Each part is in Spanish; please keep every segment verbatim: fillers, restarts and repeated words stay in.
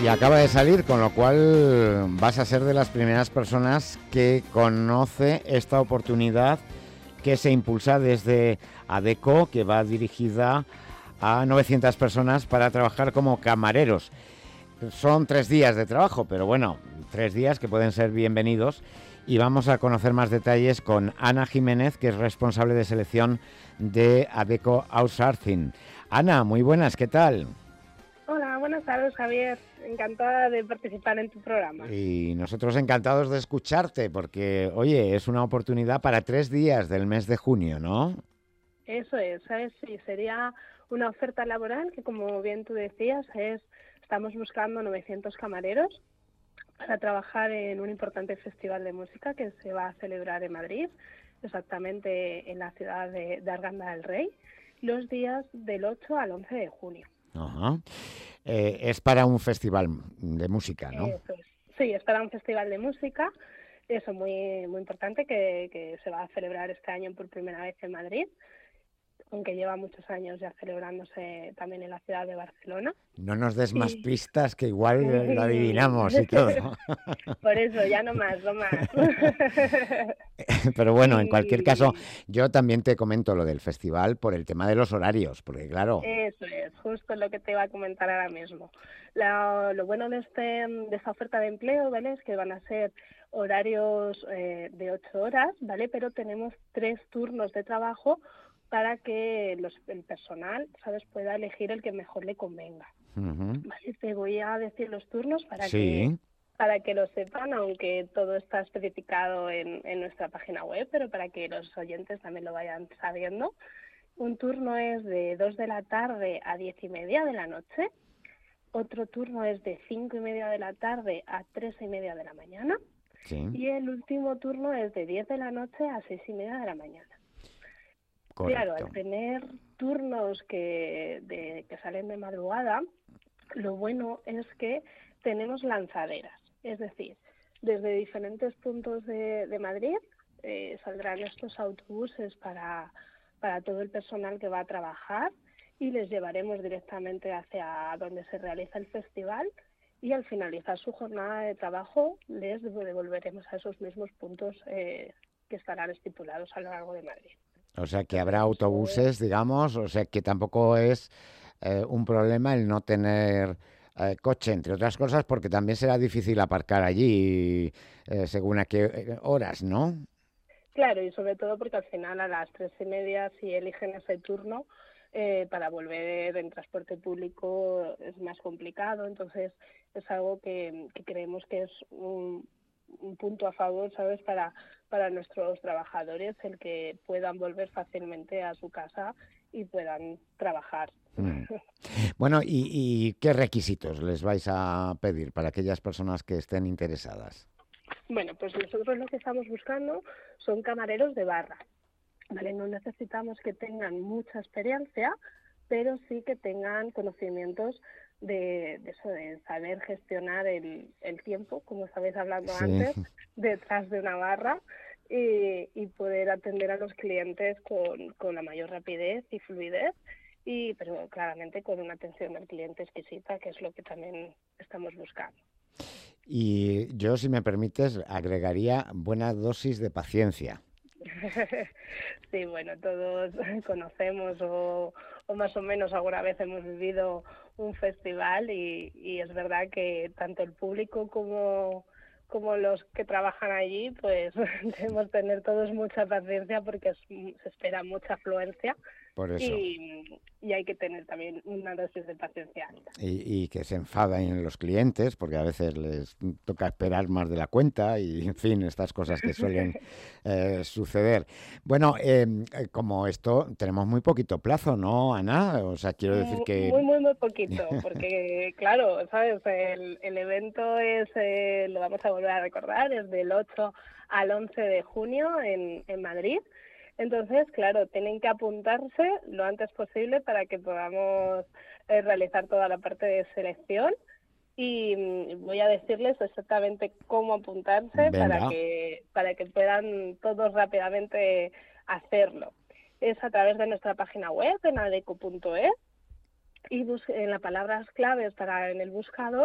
y acaba de salir, con lo cual vas a ser de las primeras personas que conoce esta oportunidad que se impulsa desde Adecco, que va dirigida a novecientas personas para trabajar como camareros. Son tres días de trabajo, pero bueno, tres días que pueden ser bienvenidos, y vamos a conocer más detalles con Ana Jiménez, que es responsable de selección de Adecco Outsourcing. Ana, muy buenas, ¿qué tal? Hola, buenas tardes, Javier. Encantada de participar en tu programa. Y nosotros encantados de escucharte, porque, oye, es una oportunidad para tres días del mes de junio, ¿no? Eso es, ¿sabes? Sí, sería una oferta laboral que, como bien tú decías, es estamos buscando novecientos camareros para trabajar en un importante festival de música que se va a celebrar en Madrid, exactamente en la ciudad de, de Arganda del Rey, los días del ocho al once de junio. Ajá. Eh, es para un festival de música, ¿no? Eso es. Sí, es para un festival de música, eso muy muy importante, que, que se va a celebrar este año por primera vez en Madrid, aunque lleva muchos años ya celebrándose también en la ciudad de Barcelona. No nos des más Y pistas, que igual lo adivinamos y todo. por eso, ya no más, no más. Pero bueno, en cualquier caso, Y yo también te comento lo del festival por el tema de los horarios, porque claro, eso es, justo lo que te iba a comentar ahora mismo. La- lo bueno de, este, de esta oferta de empleo, ¿vale? Es que van a ser horarios eh, de ocho horas, ¿vale? Pero tenemos tres turnos de trabajo para que los, el personal, ¿sabes?, pueda elegir el que mejor le convenga. uh-huh. Vale, te voy a decir los turnos para que Sí, para que lo sepan, aunque todo está especificado en, en nuestra página web, pero para que los oyentes también lo vayan sabiendo. Un turno es de dos de la tarde a diez y media de la noche. Otro turno es de cinco y media de la tarde a tres y media de la mañana. sí, Y el último turno es de diez de la noche a seis y media de la mañana. Claro, correcto. al tener turnos que, de, que salen de madrugada, lo bueno es que tenemos lanzaderas. Es decir, desde diferentes puntos de, de Madrid eh, saldrán estos autobuses para, para todo el personal que va a trabajar, y les llevaremos directamente hacia donde se realiza el festival, y al finalizar su jornada de trabajo les devolveremos a esos mismos puntos eh, que estarán estipulados a lo largo de Madrid. O sea que habrá Entonces, eso, autobuses, digamos, o sea que tampoco es eh, un problema el no tener eh, coche, entre otras cosas, porque también será difícil aparcar allí eh, según a qué eh, horas, ¿no? claro, y sobre todo porque al final a las tres y media, si eligen ese turno, eh, para volver en transporte público es más complicado. Entonces es algo que, que creemos que es un, un punto a favor, ¿sabes?, para, para nuestros trabajadores, el que puedan volver fácilmente a su casa y puedan trabajar. Mm. Bueno, ¿y, y qué requisitos les vais a pedir para aquellas personas que estén interesadas? Bueno, pues nosotros lo que estamos buscando son camareros de barra. Vale, no necesitamos que tengan mucha experiencia, pero sí que tengan conocimientos de, de eso, de saber gestionar el, el tiempo, como estabais hablando Sí. antes, detrás de una barra, y, y poder atender a los clientes con, con la mayor rapidez y fluidez, y pero claramente con una atención al cliente exquisita, que es lo que también estamos buscando. Y yo, si me permites, agregaría buena dosis de paciencia. Sí, bueno, todos conocemos o, o más o menos alguna vez hemos vivido un festival, y, y es verdad que tanto el público como, como los que trabajan allí, pues debemos tener todos mucha paciencia, porque es, se espera mucha afluencia, Por eso. y, y hay que tener también una dosis de paciencia alta. Y, y que se enfadan los clientes porque a veces les toca esperar más de la cuenta y, en fin, estas cosas que suelen eh, suceder. Bueno, eh, eh, como esto tenemos muy poquito plazo, ¿no, Ana? O sea, quiero decir Mu- que... Muy, muy, muy poquito, porque claro, ¿sabes? El, el evento es, eh, lo vamos a volver a recordar, es del ocho al once de junio en, en Madrid. Entonces, claro, tienen que apuntarse lo antes posible para que podamos eh, realizar toda la parte de selección, y mm, voy a decirles exactamente cómo apuntarse para Venga. que, para que puedan todos rápidamente hacerlo. Es a través de nuestra página web, en adeco punto es, y bus en las palabras claves para en el buscador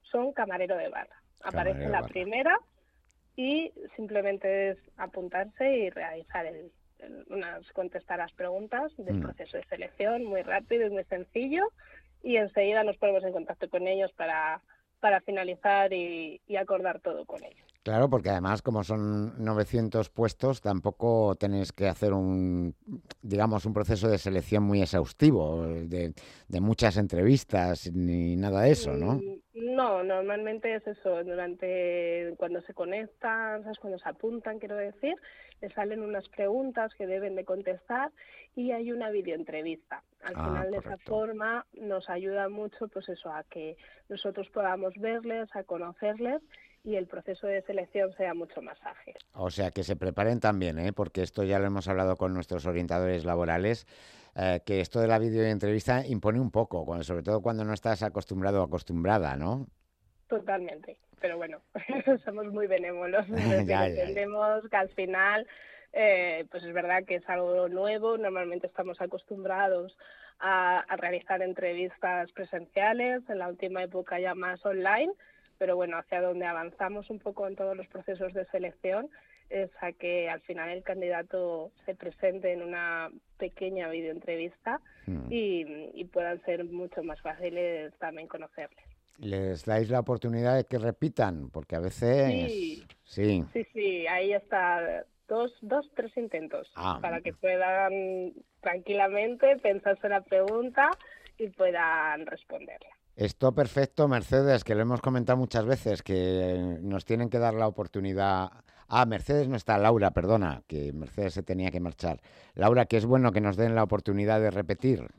son camarero de barra. Aparece Camarero la barra. primera y simplemente es apuntarse y realizar el, el- unas contestar las preguntas del Mm. proceso de selección, muy rápido y muy sencillo, y enseguida nos ponemos en contacto con ellos para, para finalizar y, y acordar todo con ellos. Claro, porque además, como son novecientos puestos, tampoco tenéis que hacer un, digamos, un proceso de selección muy exhaustivo, de, de muchas entrevistas ni nada de eso, ¿no? Mm, No, normalmente es eso, durante cuando se conectan, ¿sabes? Cuando se apuntan, quiero decir, les salen unas preguntas que deben de contestar y hay una videoentrevista. Al Ah, final, de esa correcto. forma, nos ayuda mucho, pues eso, a que nosotros podamos verles, a conocerles y el proceso de selección sea mucho más ágil. O sea, que se preparen también, ¿eh? Porque esto ya lo hemos hablado con nuestros orientadores laborales, eh, que esto de la videoentrevista impone un poco, cuando- sobre todo cuando no estás acostumbrado o acostumbrada, ¿no? Totalmente, pero bueno, somos muy benévolos, es decir, Ya, ya, ya. entendemos que al final, eh, pues es verdad que es algo nuevo, normalmente estamos acostumbrados a, a realizar entrevistas presenciales, en la última época ya más online, pero bueno, hacia donde avanzamos un poco en todos los procesos de selección es a que al final el candidato se presente en una pequeña videoentrevista Mm. y, y puedan ser mucho más fáciles también conocerles. ¿Les dais la oportunidad de que repitan? Porque a veces, Sí, sí. sí, sí, ahí está dos, dos, tres intentos Ah, para que puedan tranquilamente pensarse la pregunta y puedan responderla. esto perfecto, Mercedes, que lo hemos comentado muchas veces, que nos tienen que dar la oportunidad. Ah, Mercedes no está, Laura, perdona, que Mercedes se tenía que marchar. Laura, que es bueno que nos den la oportunidad de repetir.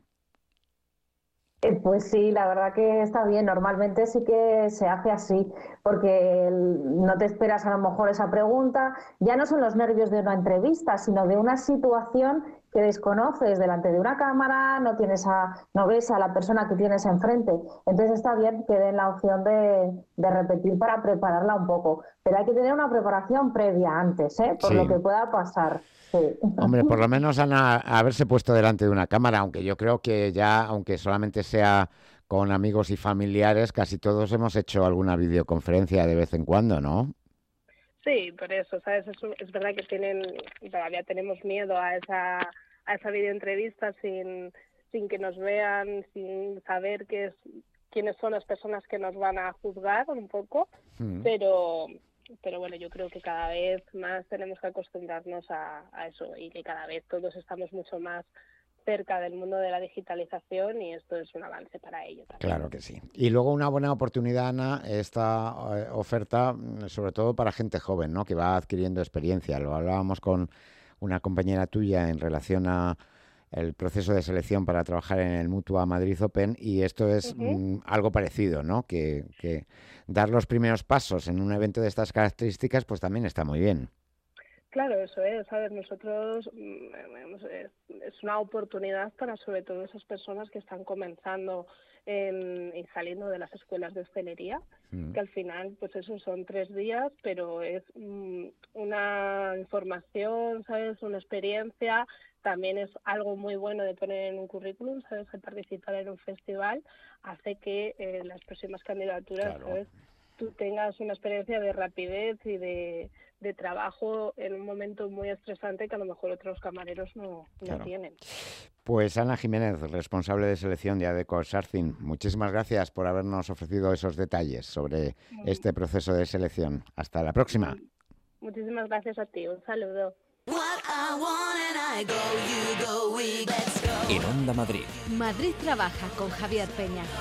Eh, Pues sí, la verdad que está bien. Normalmente sí que se hace así, porque el- no te esperas a lo mejor esa pregunta. Ya no son los nervios de una entrevista, sino de una situación que desconoces delante de una cámara, no tienes a, no ves a la persona que tienes enfrente. Entonces está bien que den la opción de, de repetir para prepararla un poco. Pero hay que tener una preparación previa antes, ¿eh? Por lo Sí. que pueda pasar. Sí. Hombre, por lo menos Ana, haberse puesto delante de una cámara, aunque yo creo que ya, aunque solamente sea con amigos y familiares, casi todos hemos hecho alguna videoconferencia de vez en cuando, ¿no? Sí, por eso, ¿sabes? Es, es verdad que tienen, todavía tenemos miedo a esa, a esa videoentrevista sin, sin que nos vean, sin saber qué es, quiénes son las personas que nos van a juzgar un poco, Mm. pero, pero bueno, yo creo que cada vez más tenemos que acostumbrarnos a, a eso y que cada vez todos estamos mucho más cerca del mundo de la digitalización y esto es un avance para ello también. Claro que sí. Y luego una buena oportunidad, Ana, esta eh, oferta, mm, sobre todo para gente joven, ¿no? Que va adquiriendo experiencia. Lo hablábamos con una compañera tuya en relación a el proceso de selección para trabajar en el Mutua Madrid Open y esto es Ujú. mm, algo parecido, ¿no? Que, que dar los primeros pasos en un evento de estas características, pues también está muy bien. Claro, eso es, ¿sabes? Nosotros mm, hemos- es, es una oportunidad para sobre todo esas personas que están comenzando en- y saliendo de las escuelas de hostelería, Mm. que al final, pues eso son tres días, pero es mm, una información, ¿sabes? Una experiencia, también es algo muy bueno de poner en un currículum, ¿sabes? El participar en un festival hace que eh, las próximas candidaturas, Claro. ¿sabes? Tú tengas una experiencia de rapidez y de de trabajo en un momento muy estresante que a lo mejor otros camareros no, no Claro. tienen. Pues Ana Jiménez, responsable de selección de Adecco Sarcing, muchísimas gracias por habernos ofrecido esos detalles sobre Mm, este proceso de selección. Hasta la próxima. mm, Muchísimas gracias a ti. Un saludo. En Onda Madrid. Madrid trabaja con Javier Peña.